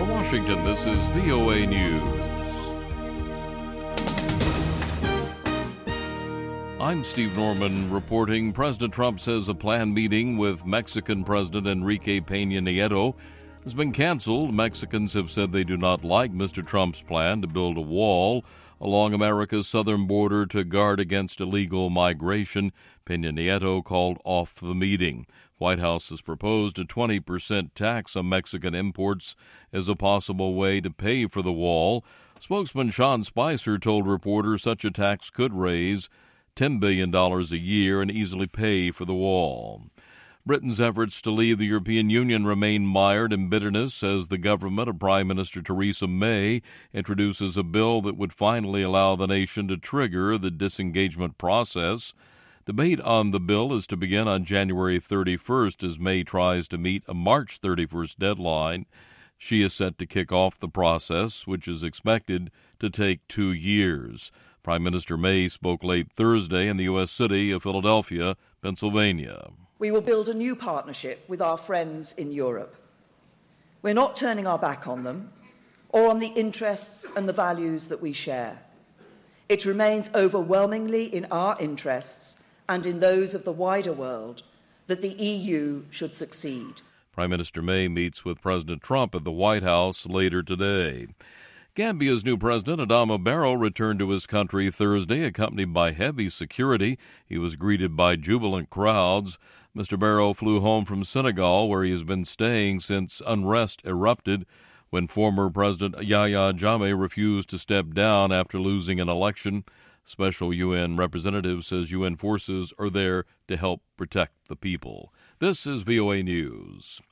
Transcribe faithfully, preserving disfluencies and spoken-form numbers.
From Washington, this is V O A News. I'm Steve Norman reporting. President Trump says a planned meeting with Mexican President Enrique Peña Nieto has been canceled. Mexicans have said they do not like Mister Trump's plan to build a wall along America's southern border to guard against illegal migration. Peña Nieto called off the meeting. White House has proposed a twenty percent tax on Mexican imports as a possible way to pay for the wall. Spokesman Sean Spicer told reporters such a tax could raise ten billion dollars a year and easily pay for the wall. Britain's efforts to leave the European Union remain mired in bitterness as the government of Prime Minister Theresa May introduces a bill that would finally allow the nation to trigger the disengagement process. Debate on the bill is to begin on January thirty-first as May tries to meet a March thirty-first deadline. She is set to kick off the process, which is expected to take two years. Prime Minister May spoke late Thursday in the U S city of Philadelphia, Pennsylvania. We will build a new partnership with our friends in Europe. We're not turning our back on them or on the interests and the values that we share. It remains overwhelmingly in our interests and in those of the wider world that the E U should succeed. Prime Minister May meets with President Trump at the White House later today. Gambia's new president, Adama Barrow, returned to his country Thursday, accompanied by heavy security. He was greeted by jubilant crowds. Mister Barrow flew home from Senegal, where he has been staying since unrest erupted when former President Yahya Jammeh refused to step down after losing an election. Special U N representative says U N forces are there to help protect the people. This is V O A News.